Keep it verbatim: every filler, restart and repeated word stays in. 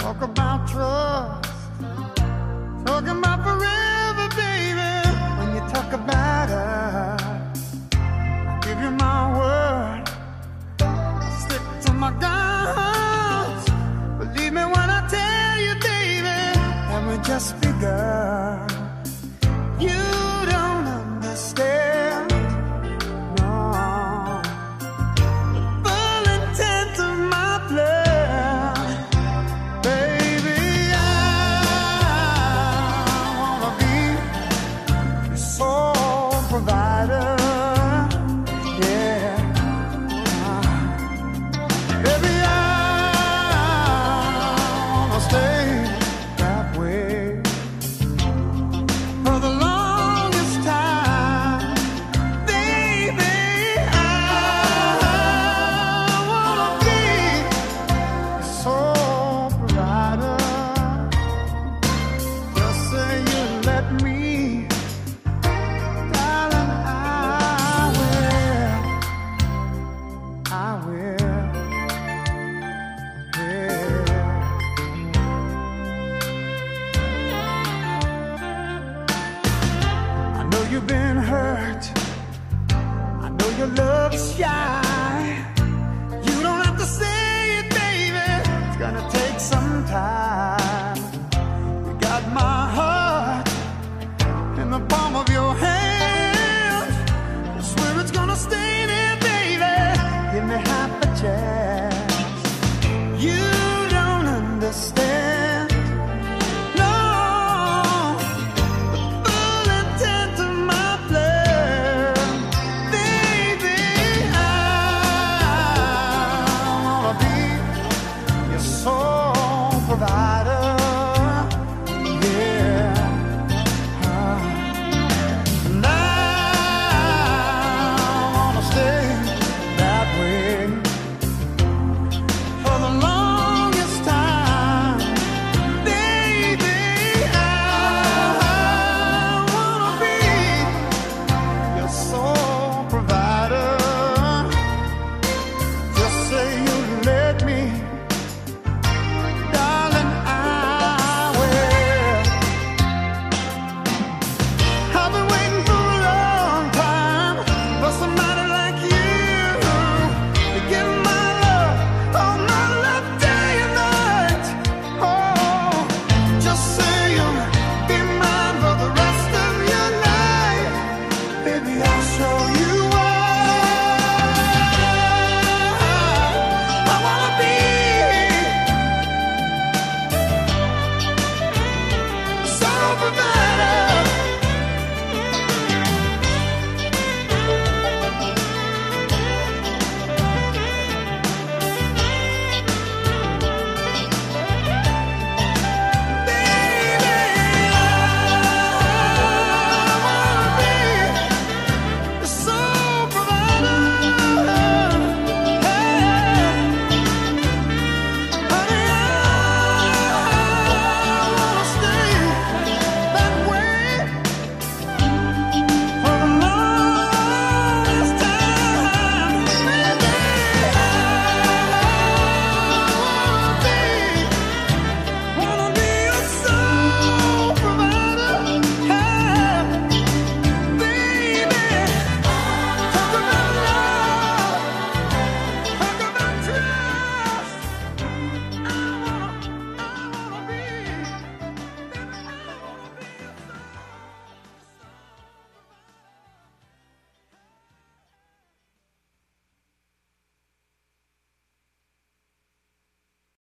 Talk about trust, talking about forever, baby. When you talk about us, I give you my word, stick to my guns. Believe me when I tell you, baby, that we just begun. You don't understand, no, the full intent of my plan. Baby, I wanna be your sole provider. Yeah, baby, I wanna stay that way for the longest time. Baby, I wanna be your sole provider. Just say you let me, darling, I will, I will, yeah. I know you've been hurt, I know your love is shy. You don't have to say it, baby, it's gonna take some time.